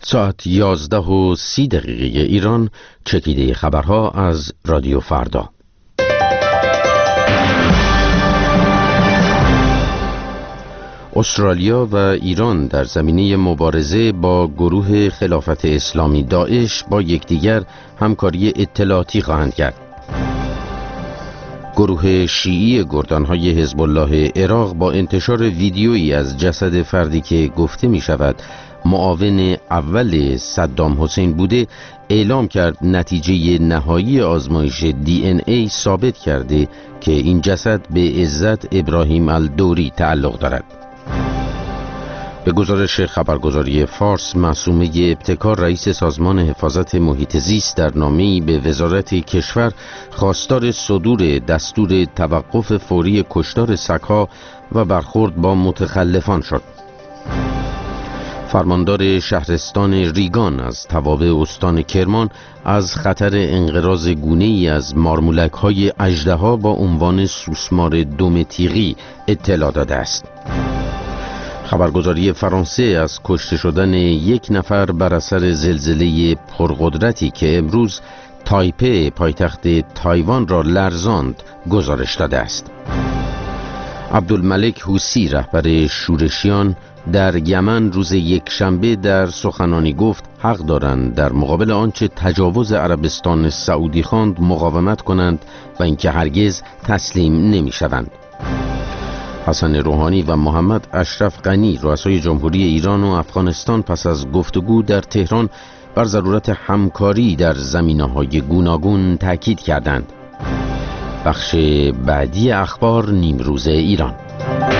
ساعت 11:30 ایران. چکیده خبرها از رادیو فردا. استرالیا و ایران در زمینه مبارزه با گروه خلافت اسلامی داعش با یکدیگر همکاری اطلاعاتی خواهند کرد. گروه شیعی گردانهای حزب الله عراق با انتشار ویدیویی از جسد فردی که گفته می شود معاون اول صدام حسین بوده اعلام کرد نتیجه نهایی آزمایش DNA ثابت کرده که این جسد به عزت ابراهیم الدوری تعلق دارد. به گزارش خبرگزاری فارس، معصومه ابتکار رئیس سازمان حفاظت محیط زیست در نامه‌ای به وزارت کشور خواستار صدور دستور توقف فوری کشتار سگ‌ها و برخورد با متخلفان شد. فرماندار شهرستان ریگان از توابع استان کرمان از خطر انقراض گونه‌ای از مارمولک‌های اژدها با عنوان سوسمار دم تیغی اطلاع داده است. خبرگزاری فرانسه از کشته شدن یک نفر بر اثر زلزله پرقدرتی که امروز تایپه پایتخت تایوان را لرزاند گزارش داده است. عبدالملک حوثی رهبر شورشیان در یمن روز یکشنبه در سخنانی گفت حق دارند در مقابل آنچه تجاوز عربستان سعودی خواند مقاومت کنند و اینکه هرگز تسلیم نمی‌شوند. حسن روحانی و محمد اشرف غنی رؤسای جمهوری ایران و افغانستان پس از گفتگو در تهران بر ضرورت همکاری در زمینه‌های گوناگون تاکید کردند. بخش بعدی اخبار نیمروز ایران.